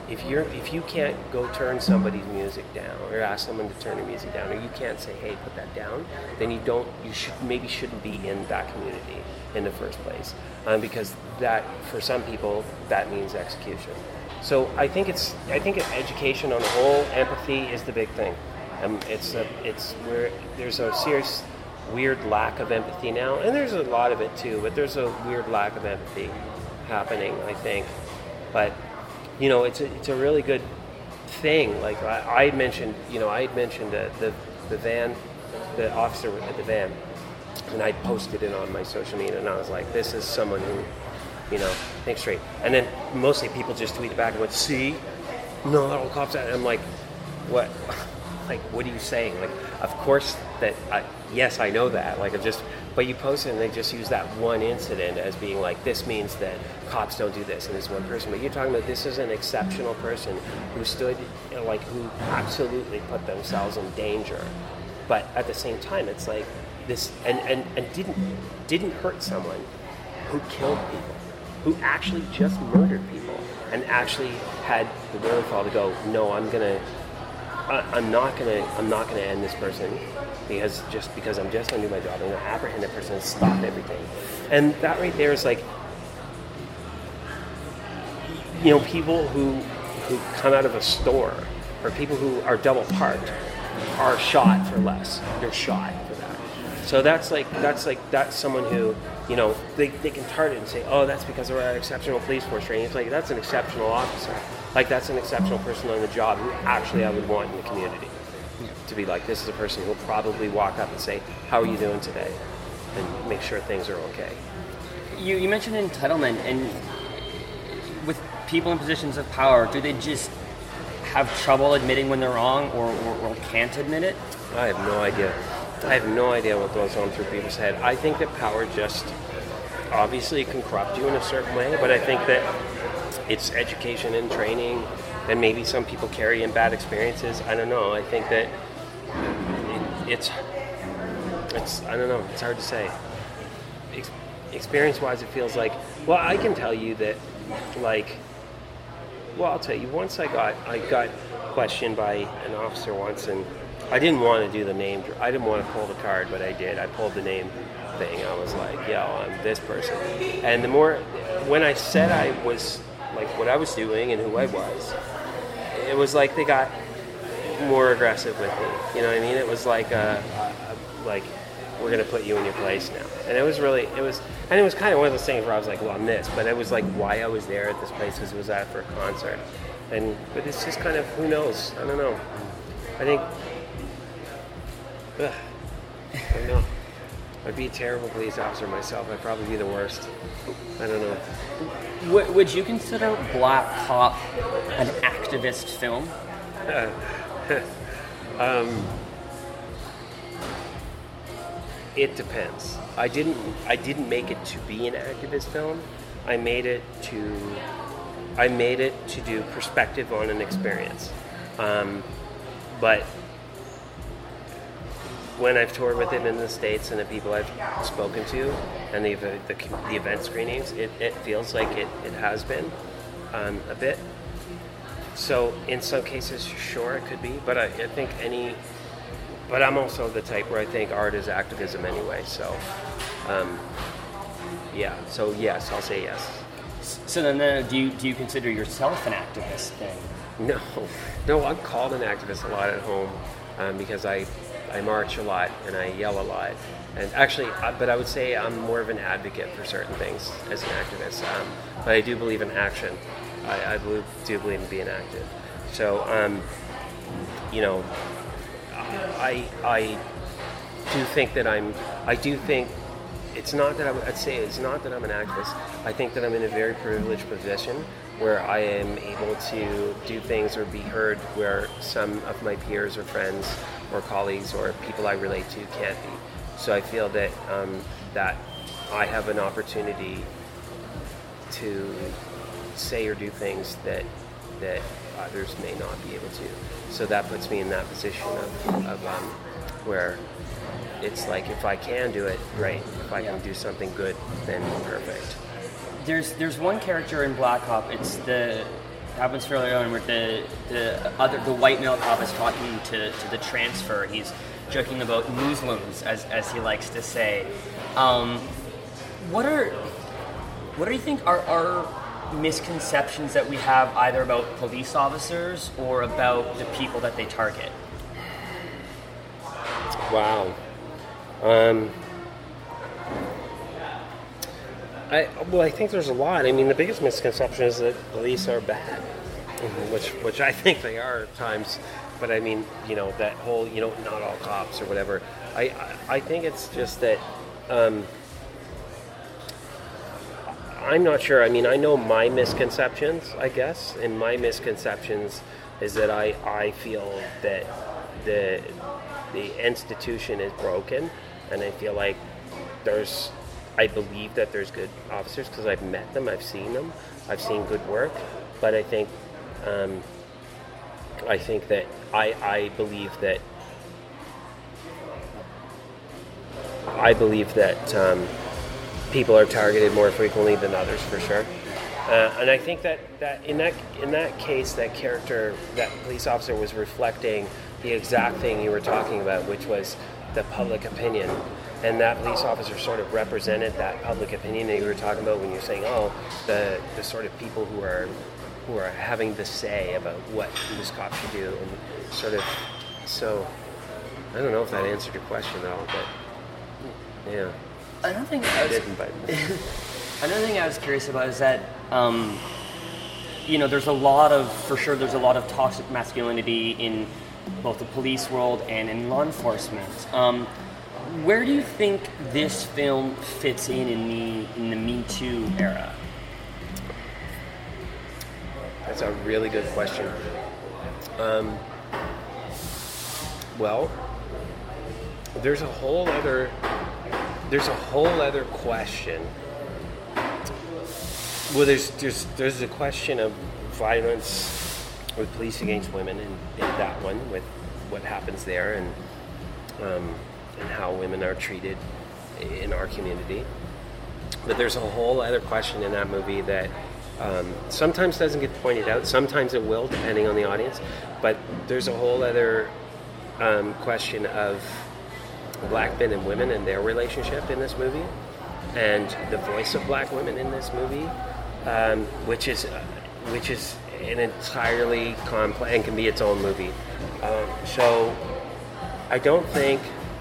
if you're if you can't go turn somebody's music down or ask someone to turn their music down, or you can't say, hey, put that down, then you don't you should maybe shouldn't be in that community in the first place, um, because that for some people that means execution. So I think it's I think education on the whole, empathy is the big thing. Um, it's a, it's where there's a serious weird lack of empathy now, and there's a lot of it too, but there's a weird lack of empathy happening, I think. But you know, it's a, it's a really good thing. Like I, I mentioned, you know, I had mentioned the, the the van, the officer at the van, and I posted it on my social media, and I was like, this is someone who, you know, thinks straight. And then mostly people just tweeted back and went, see, no, all cops. And I'm like, what? Like, what are you saying? Like, of course that, I, yes, I know that. Like, I'm just, but you post it and they just use that one incident as being like, this means that cops don't do this and this one person. But you're talking about this is an exceptional person who stood, you know, like, who absolutely put themselves in danger. But at the same time, it's like this, and, and, and didn't didn't hurt someone who killed people, who actually just murdered people, and actually had the wherewithal to go, no, I'm gonna. I'm not gonna. I'm not gonna end this person because just because I'm just gonna do my job. I'm gonna apprehend that person and stop everything. And that right there is like, you know, people who who come out of a store or people who are double parked are shot for less. They're shot for that. So that's like that's like that's someone who, you know, they they can target and say, oh, that's because of our exceptional police force training. It's like that's an exceptional officer. Like, that's an exceptional person on the job who actually I would want in the community. To be like, this is a person who'll probably walk up and say, how are you doing today? And make sure things are okay. You, you mentioned entitlement, and with people in positions of power, do they just have trouble admitting when they're wrong or, or, or can't admit it? I have no idea. I have no idea what goes on through people's head. I think that power just obviously can corrupt you in a certain way, but I think that it's education and training, and maybe some people carry in bad experiences. I don't know. I think that it, it's, it's, I don't know, it's hard to say. Ex- experience-wise, it feels like, well, I can tell you that, like, well, I'll tell you, once I got, I got questioned by an officer once, and I didn't want to do the name, I didn't want to pull the card, but I did. I pulled the name thing. I was like, yo, I'm this person. And the more, when I said I was, like what I was doing and who I was, it was like they got more aggressive with me. You know what I mean? It was like, uh, like we're gonna put you in your place now. And it was really, it was, and it was kind of one of those things where I was like, well, I'm this, but it was like why I was there at this place because it was at for a concert. And but it's just kind of, who knows? I don't know. I think, ugh, I don't know. I'd be a terrible police officer myself. I'd probably be the worst. I don't know. W- would you consider Black Cop an activist film? um, it depends. I didn't. I didn't make it to be an activist film. I made it to. I made it to do perspective on an experience. Um, but when I've toured with it in the States and the people I've spoken to and the the, the event screenings, it, it feels like it, it has been um, a bit. So in some cases, sure, it could be, but I, I think any, but I'm also the type where I think art is activism anyway, so um, yeah, so yes, I'll say yes. So then uh, do you do you consider yourself an activist then? No, no, I'm called an activist a lot at home um, because I I march a lot and I yell a lot, and actually, uh, but I would say I'm more of an advocate for certain things as an activist. Um, but I do believe in action. I, I believe, do believe in being active. So, um, you know, I I do think that I'm. I do think it's not that I would, I'd say it's not that I'm an activist. I think that I'm in a very privileged position where I am able to do things or be heard where some of my peers or friends or colleagues or people I relate to can't be. So I feel that um, that I have an opportunity to say or do things that that others may not be able to. So that puts me in that position of, of um, where it's like if I can do it, great. If I yeah. can do something good, then perfect. There's there's one character in Black Cop. It's the happens fairly early on where the the other the white male cop is talking to, to the transfer. He's joking about Muslims, as as he likes to say. Um, what are what do you think are are misconceptions that we have either about police officers or about the people that they target? Wow. Um, I well, I think there's a lot. I mean, the biggest misconception is that police are bad, which which I think they are at times. But I mean, you know, that whole, you know, not all cops or whatever. I I, I think it's just that. Um, I'm not sure. I mean, I know my misconceptions, I guess, and my misconceptions is that I, I feel that the the institution is broken, and I feel like there's, I believe that there's good officers because I've met them, I've seen them, I've seen good work, but I think, um, I think that I I believe that I believe that. Um, people are targeted more frequently than others, for sure. Uh, and I think that, that in that in that case, that character, that police officer was reflecting the exact thing you were talking about, which was the public opinion. And that police officer sort of represented that public opinion that you were talking about when you're saying, oh, the the sort of people who are who are having the say about what this cop should do, and sort of. So, I don't know if that answered your question at all, but yeah. Another thing I was, didn't, but another thing I was curious about is that, um, you know, there's a lot of, for sure, there's a lot of toxic masculinity in both the police world and in law enforcement. Um, where do you think this film fits in in the in the Me Too era? That's a really good question. Um, well, there's a whole other. There's a whole other question. Well, there's there's there's a question of violence with police against women, and, and that one with what happens there, and um, and how women are treated in our community. But there's a whole other question in that movie that um, sometimes doesn't get pointed out. Sometimes it will, depending on the audience. But there's a whole other um, question of black men and women and their relationship in this movie, and the voice of black women in this movie, um, which is uh, which is an entirely complex and can be its own movie. Um, so I don't think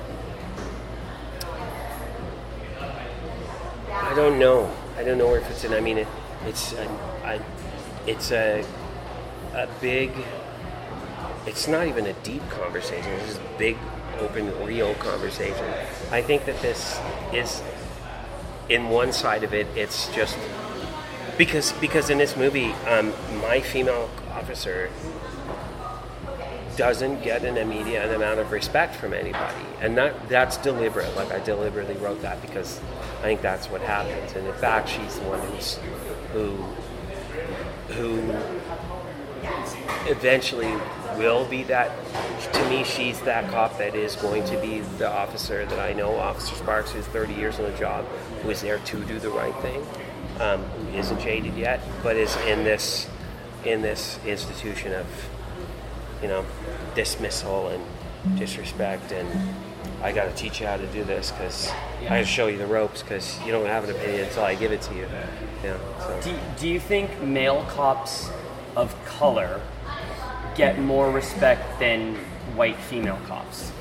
I don't know I don't know where it fits in. I mean, it, it's a, a, it's a a big. It's not even a deep conversation. It's just big. Open, real conversation. I think that this is, in one side of it, it's just because because in this movie, um, my female officer doesn't get an immediate amount of respect from anybody, and that that's deliberate. Like, I deliberately wrote that because I think that's what happens. And in fact, she's the one who's who who eventually will be that. To me, she's that cop that is going to be the officer that I know, Officer Sparks, who's thirty years on the job, who is there to do the right thing, um, who isn't jaded yet, but is in this in this institution of, you know, dismissal and disrespect, and I got to teach you how to do this because I got to show you the ropes because you don't have an opinion until I give it to you. Yeah. So. Do, do you think male cops of color get more respect than white female cops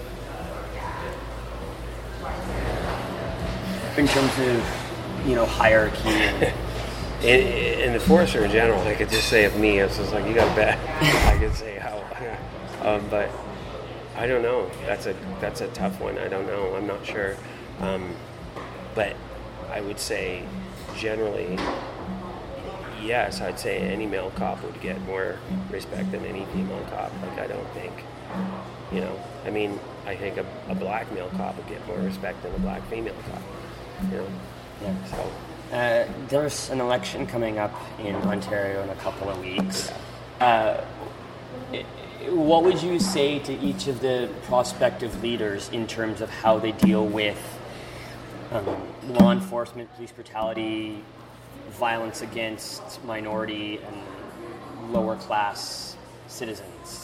in terms of, you know, hierarchy and in, in the forester in general? I could just say of me, it's just like, you got a bet. I could say how, um, but I don't know. That's a that's a tough one. I don't know. I'm not sure. Um, but I would say generally, yes, I'd say any male cop would get more respect than any female cop. Like, I don't think, you know, I mean, I think a, a black male cop would get more respect than a black female cop, you know. Yeah. So. Uh, there's an election coming up in Ontario in a couple of weeks. Uh, what would you say to each of the prospective leaders in terms of how they deal with um, law enforcement, police brutality, violence against minority and lower class citizens?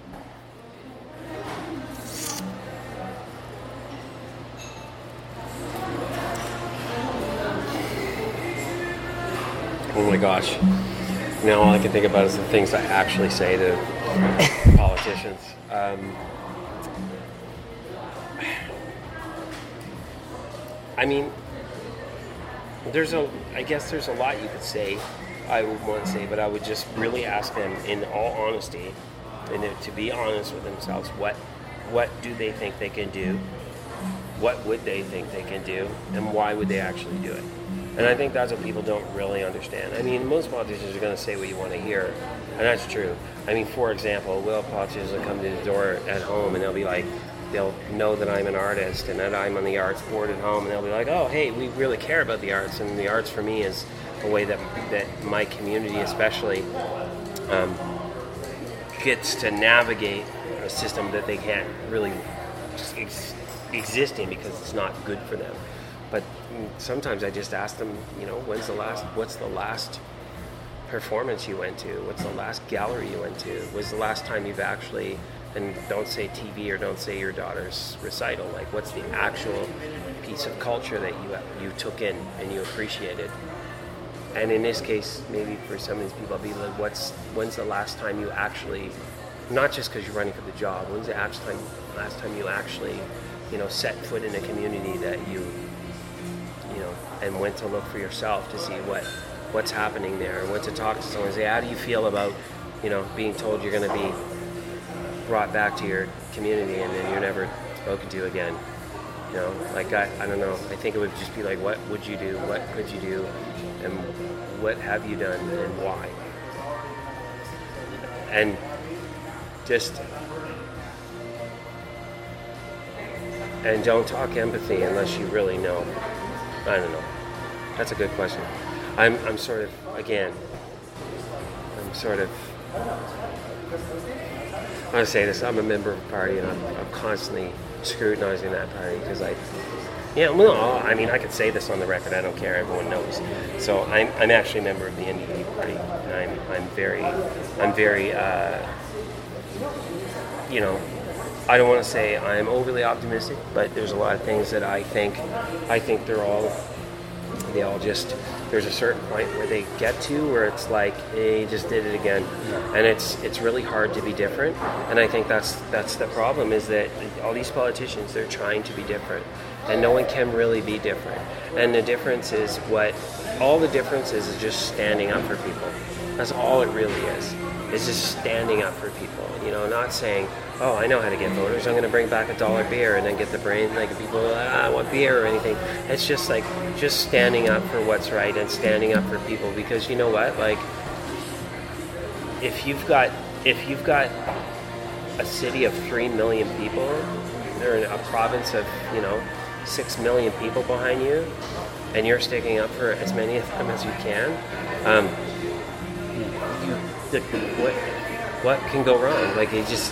Oh my gosh. Now all I can think about is the things I actually say to politicians. Um, I mean, there's a, I guess there's a lot you could say, I would want to say, but I would just really ask them in all honesty, and to be honest with themselves, what, what do they think they can do? What would they think they can do? And why would they actually do it? And I think that's what people don't really understand. I mean, most politicians are going to say what you want to hear, and that's true. I mean, for example, will politicians will come to the door at home and they'll be like, they'll know that I'm an artist and that I'm on the arts board at home, and they'll be like, oh, hey, we really care about the arts, and the arts for me is a way that that my community especially um, gets to navigate a system that they can't really ex- exist in because it's not good for them. But sometimes I just ask them, you know, when's the last, what's the last performance you went to? What's the last gallery you went to? When's the last time you've actually, and don't say T V or don't say your daughter's recital, like what's the actual piece of culture that you you took in and you appreciated? And in this case, maybe for some of these people, I'll be like, what's, when's the last time you actually, not just because you're running for the job, when's the last time, last time you actually, you know, set foot in a community that you, you know, and went to look for yourself to see what what's happening there, and went to talk to someone and say, how do you feel about, you know, being told you're going to be brought back to your community and then you're never spoken to again? You know, like I, I don't know. I think it would just be like, what would you do? What could you do? And what have you done and why? And just, and don't talk empathy unless you really know. I don't know. That's a good question. I'm I'm sort of, again, I'm sort of, I want to say this, I'm a member of a party, and I'm, I'm constantly scrutinizing that party because I, yeah, well, I mean, I could say this on the record, I don't care, everyone knows. So I'm I'm actually a member of the N D P party, and I'm I'm very, I'm very, uh, you know, I don't want to say I'm overly optimistic, but there's a lot of things that I think, I think they're all, they all just, there's a certain point where they get to where it's like, they just did it again. And it's it's really hard to be different. And I think that's that's the problem, is that all these politicians, they're trying to be different. And no one can really be different. And the difference is what, all the difference is is just standing up for people. That's all it really is. It's just standing up for people. You know, not saying, oh, I know how to get voters, I'm going to bring back a dollar beer and then get the brain, like people, ah, I want beer or anything. It's just like, just standing up for what's right and standing up for people, because you know what, like, if you've got, if you've got a city of three million people, or a province of, you know, six million people behind you, and you're sticking up for as many of them as you can, um, you, the, what, what can go wrong? Like, it just,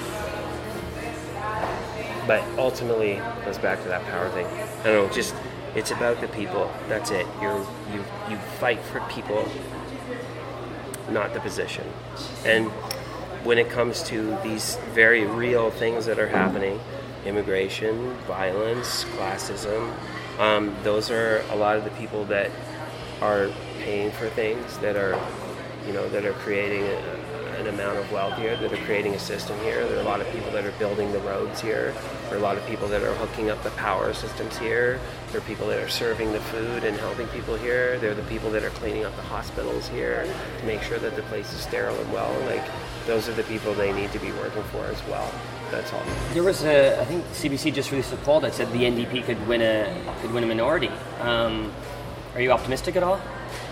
but ultimately it goes back to that power thing. I don't know, just, it's about the people. That's it. You're, you you fight for people, not the position. And when it comes to these very real things that are happening, immigration, violence, classism, um, those are a lot of the people that are paying for things, that are, you know, that are creating a, an amount of wealth here, that are creating a system here. There are a lot of people that are building the roads here. There are a lot of people that are hooking up the power systems here. There are people that are serving the food and helping people here. There are the people that are cleaning up the hospitals here to make sure that the place is sterile and well. Like, those are the people they need to be working for as well. That's all. There was a, I think C B C just released a poll that said the N D P could win a could win a minority. Um, are you optimistic at all?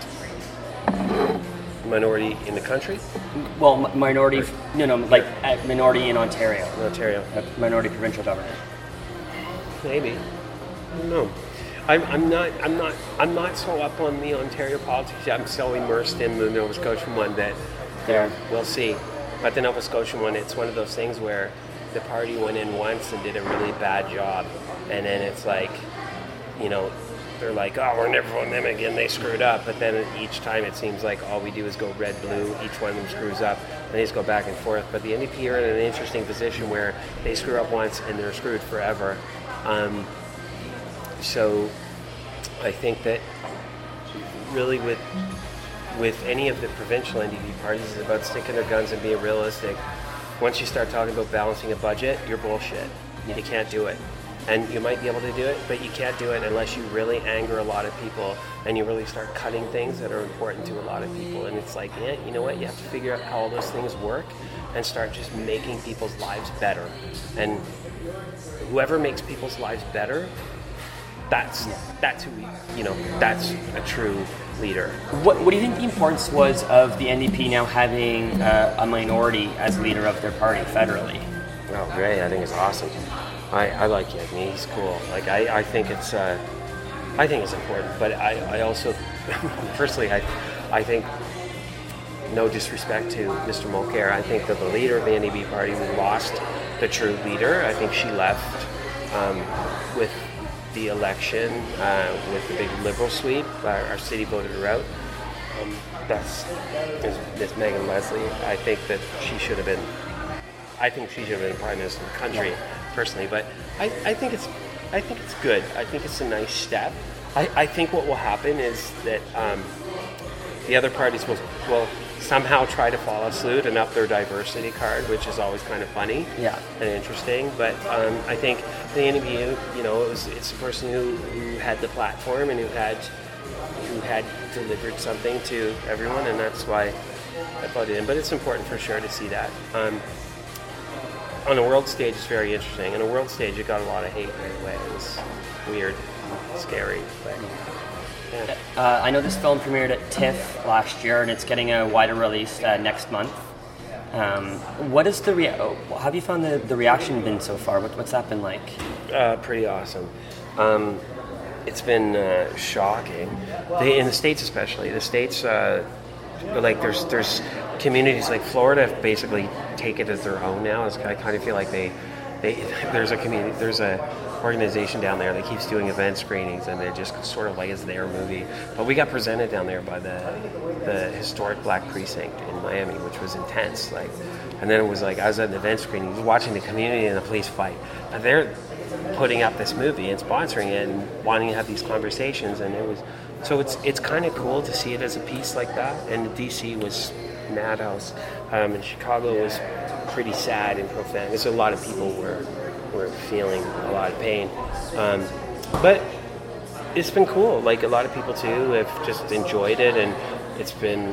Minority in the country? Well, m- minority, no, no, like a minority in Ontario. In Ontario. A minority provincial government. Maybe. I don't know. I'm, I'm not. I'm not. I'm not so up on the Ontario politics. I'm so immersed in the Nova Scotian one that, Yeah. we'll see. But the Nova Scotian one, it's one of those things where the party went in once and did a really bad job, and then it's like, you know, they're like, oh, we're never voting them again, they screwed up. But then each time it seems like all we do is go red, blue, each one of them screws up, and they just go back and forth. But the N D P are in an interesting position where they screw up once and they're screwed forever. Um, so I think that really with with any of the provincial N D P parties, it's about sticking their guns and being realistic. Once you start talking about balancing a budget, you're bullshit. Yeah. You can't do it. And you might be able to do it, but you can't do it unless you really anger a lot of people and you really start cutting things that are important to a lot of people. And it's like, yeah, you know what? You have to figure out how all those things work and start just making people's lives better. And whoever makes people's lives better, that's that's who we, you know, that's a true leader. What, what do you think the importance was of the N D P now having uh, a minority as leader of their party federally? Oh, great! I think it's awesome. I, I like Yagmi. He's cool. Like I, I think it's uh, I think it's important. But I, I also personally I I think, no disrespect to Mister Mulcair, I think that the leader of the N D P party, we lost the true leader. I think she left um, with the election, uh, with the big Liberal sweep. Our, our city voted her out. Um, that's Miss Megan Leslie. I think that she should have been. I think she should have been Prime Minister of the country, personally. But I, I think it's, I think it's good. I think it's a nice step. I, I think what will happen is that um, the other parties will will somehow try to follow suit and up their diversity card, which is always kind of funny yeah. and interesting. But um, I think the N D P, you know, it was, it's a person who, who had the platform and who had who had delivered something to everyone, and that's why I voted in. But it's important for sure to see that. Um, on a world stage, it's very interesting. On a world stage, it got a lot of hate right away. It was weird, scary, but yeah. Uh, I know this film premiered at TIFF last year, and it's getting a wider release uh, next month. Um, what is the rea- oh, how have you found the, the reaction been so far? What, what's that been like? Uh, pretty awesome. Um, it's been uh, shocking. They, in the States, especially the States, uh, like there's there's communities like Florida basically take it as their own now. It's, I kind of feel like they they there's a community there's a organization down there that keeps doing event screenings, and they're just sort of like it's their movie. But we got presented down there by the the historic Black Precinct in Miami, which was intense. Like, and then it was like I was at an event screening, watching the community and the police fight. And they're putting up this movie and sponsoring it and wanting to have these conversations, and it was so it's it's kind of cool to see it as a piece like that. And D C was madhouse, um, and Chicago was pretty sad and profound. So a lot of people were. Were feeling a lot of pain, um, but it's been cool. Like a lot of people too have just enjoyed it, and it's been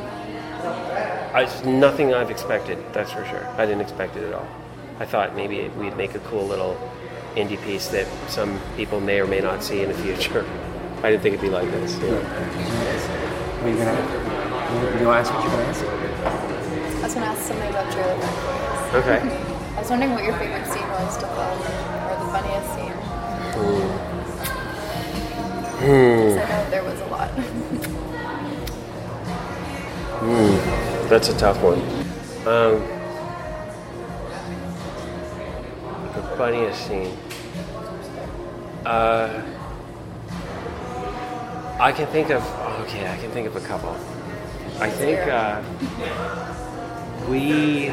I, it's nothing I've expected. That's for sure. I didn't expect it at all. I thought maybe we'd make a cool little indie piece that some people may or may not see in the future. I didn't think it'd be like this. You know? Are you gonna? You want to ask what you're gonna ask? I was gonna ask something about Trailer Park Boys. Okay. I was wondering what your favorite scene was to film, or the funniest scene. Hmm. I know there was a lot. Hmm. That's a tough one. Um, the funniest scene. Uh, I can think of. Okay, I can think of a couple. I think uh, we.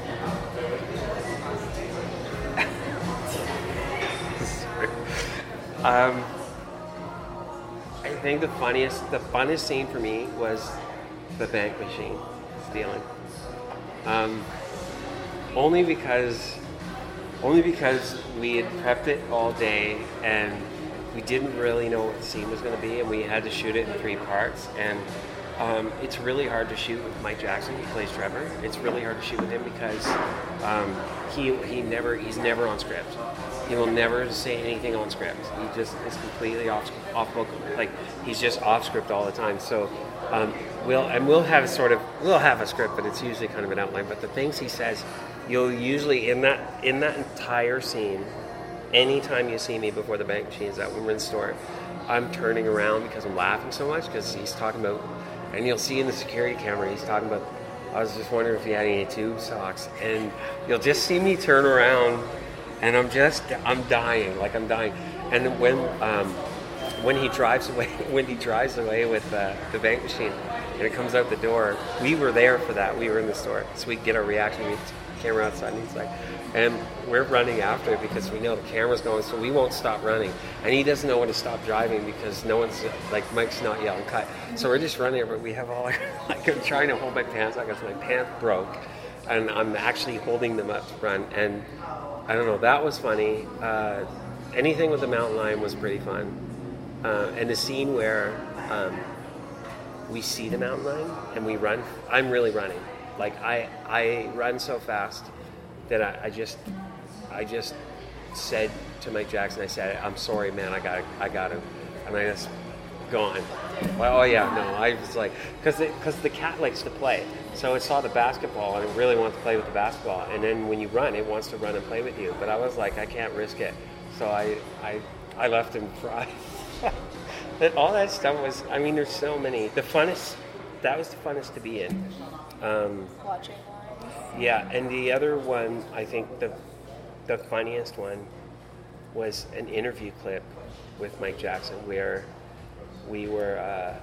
Um, I think the funniest, the funnest scene for me was the bank machine stealing. Um, only because, only because we had prepped it all day and we didn't really know what the scene was going to be, and we had to shoot it in three parts. And um, it's really hard to shoot with Mike Jackson, who plays Trevor. It's really hard to shoot with him because um, he he never he's never on script. He will never say anything on script. He just is completely off off book. Like he's just off script all the time. So um, we'll and we'll have sort of we'll have a script, but it's usually kind of an outline. But the things he says, you'll usually in that in that entire scene, anytime you see me before the bank machine is out when we're in the store, I'm turning around because I'm laughing so much because he's talking about, and you'll see in the security camera he's talking about. I was just wondering if he had any tube socks, and you'll just see me turn around. And I'm just, I'm dying, like I'm dying. And when um, when he drives away, when he drives away with uh, the bank machine, and it comes out the door, we were there for that. We were in the store, so we get our reaction. We camera outside and inside, and we're running after it because we know the camera's going, so we won't stop running. And he doesn't know when to stop driving because no one's like Mike's not yelling cut. So we're just running, but we have all our, like I'm trying to hold my pants because my pants broke, and I'm actually holding them up front. And I don't know, that was funny. Uh, anything with the mountain lion was pretty fun. Uh, and the scene where um, we see the mountain lion and we run, I'm really running. Like I, I run so fast that I, I just, I just said to Mike Jackson, I said, "I'm sorry, man. I got, I got him," and I just gone. Well, oh yeah, no. I was like, because because the cat likes to play, so it saw the basketball and it really wants to play with the basketball. And then when you run, it wants to run and play with you. But I was like, I can't risk it, so I, I, I left him fry. That all that stuff was. I mean, there's so many. The funnest. That was the funnest to be in. Um, Watching lines. yeah, and the other one, I think the the funniest one was an interview clip with Mike Jackson where we were uh,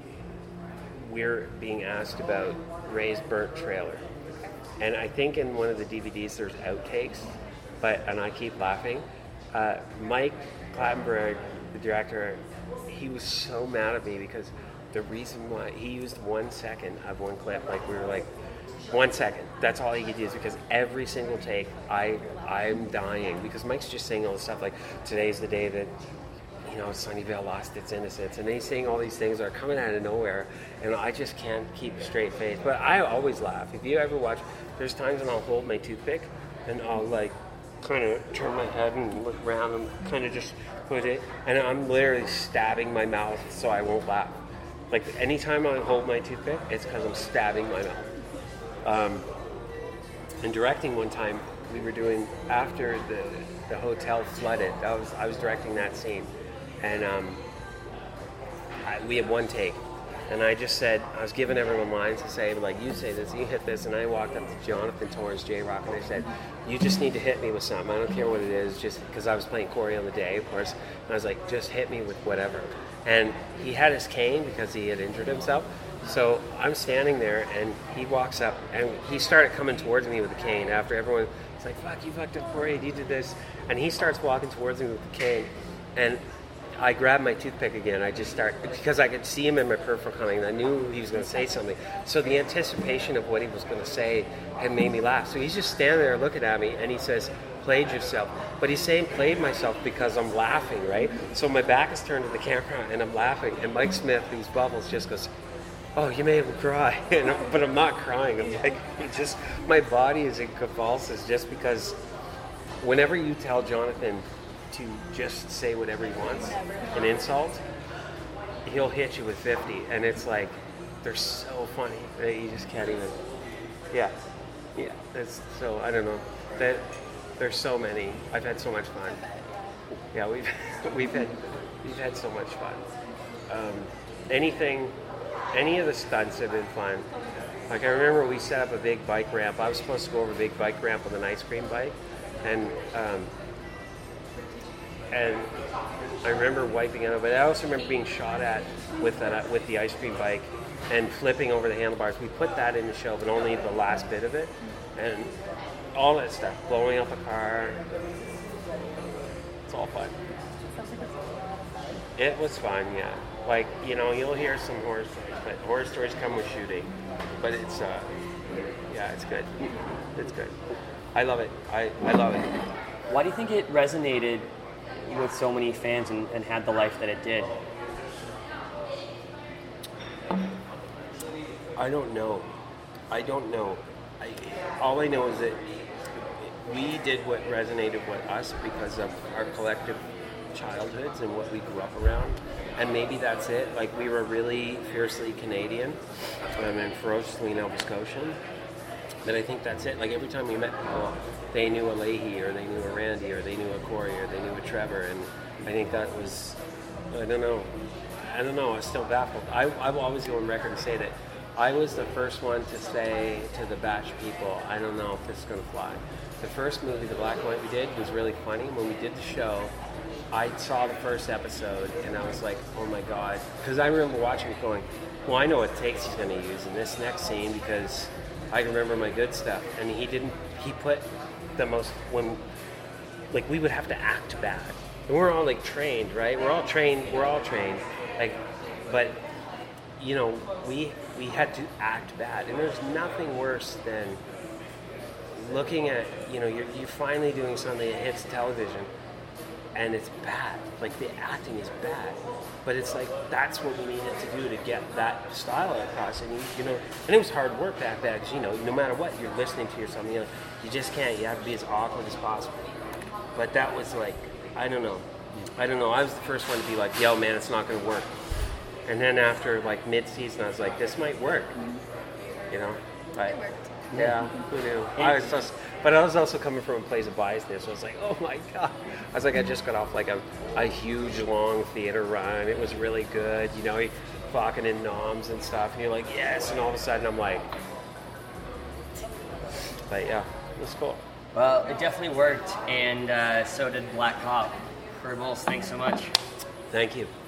we're being asked about Ray's burnt trailer, and I think in one of the D V Ds there's outtakes, but and I keep laughing. Uh, Mike Clattenburg, the director, he was so mad at me because the reason why he used one second of one clip, like we were like, one second. That's all he could use because every single take, I I'm dying because Mike's just saying all this stuff like today's the day that you know Sunnyvale lost its innocence, and he's saying all these things that are coming out of nowhere, and I just can't keep a straight face. But I always laugh. If you ever watch, there's times when I'll hold my toothpick and I'll like kind of turn my head and look around and kind of just put it, and I'm literally stabbing my mouth so I won't laugh. Like anytime I hold my toothpick, it's because I'm stabbing my mouth. Um, and directing one time, we were doing after the the hotel flooded. I was I was directing that scene, and um, I, we had one take, and I just said I was giving everyone lines to say like you say this, you hit this, and I walked up to Jonathan Torres, J-Rock, and I said, you just need to hit me with something. I don't care what it is, just because I was playing Corey on the day, of course. And I was like, just hit me with whatever. And he had his cane because he had injured himself. So I'm standing there, and he walks up, and he started coming towards me with the cane after everyone was like, fuck, you fucked up Corey, you did this. And he starts walking towards me with the cane, and I grabbed my toothpick again. I just start, because I could see him in my peripheral coming, and I knew he was going to say something. So the anticipation of what he was going to say had made me laugh. So he's just standing there looking at me, and he says, played yourself. But he's saying played myself because I'm laughing, right? So my back is turned to the camera, and I'm laughing. And Mike Smith, these bubbles, just goes, oh, you made him cry. And, but I'm not crying. I'm like, it just, my body is in convulsions just because whenever you tell Jonathan to just say whatever he wants, an insult, he'll hit you with fifty, and it's like they're so funny that you just can't even. Yeah, yeah. That's so I don't know. That there's so many. I've had so much fun. Yeah, we've we've had we've had so much fun. Um, anything, any of the stunts have been fun. Like I remember we set up a big bike ramp. I was supposed to go over a big bike ramp with an ice cream bike, and. Um, And I remember wiping out, but I also remember being shot at with a, with the ice cream bike and flipping over the handlebars. We put that in the show, but only the last bit of it, and all that stuff, blowing up a car. It's all fun. It was fun, yeah. Like you know, you'll hear some horror stories, but horror stories come with shooting. But it's uh, yeah, it's good. It's good. I love it. I, I love it. Why do you think it resonated with so many fans and, and had the life that it did? I don't know. I don't know. I, all I know is that we did what resonated with us because of our collective childhoods and what we grew up around. And maybe that's it. Like we were really fiercely Canadian um, and ferociously Nova Scotian. But I think that's it. Like every time we met people, they knew a Leahy or they knew a Randy or they knew a Corey or they knew a Trevor. And I think that was, I don't know. I don't know. I was still baffled. I, I will always go on record and say that I was the first one to say to the batch people, I don't know if this is going to fly. The first movie, the black and white we did, was really funny. When we did the show, I saw the first episode and I was like, oh my god, because I remember watching it going, well, I know what takes he's going to use in this next scene because I remember my good stuff. And he didn't. He put the most when like we would have to act bad, and we're all like trained, right? We're all trained. We're all trained, like, but you know, we we had to act bad, and there's nothing worse than looking at, you know, you're, you're finally doing something that hits television and it's bad, like the acting is bad, but it's like that's what we needed to do to get that style across. And you, you know, and it was hard work back then because, you know, no matter what you're listening to yourself, you know, you just can't, you have to be as awkward as possible. But that was like, I don't know I don't know I was the first one to be like, yo man, it's not going to work. And then after like mid-season I was like, this might work, you know. But yeah, who knew? I was just, but I was also coming from a place of biasness. So I was like, oh my god! I was like, I just got off like a, a huge long theater run. It was really good, you know, fucking in noms and stuff. And you're like, yes, and all of a sudden I'm like, but yeah, it was cool. Well, it definitely worked, and uh, so did Black Hawk. Herb Bulls, thanks so much. Thank you.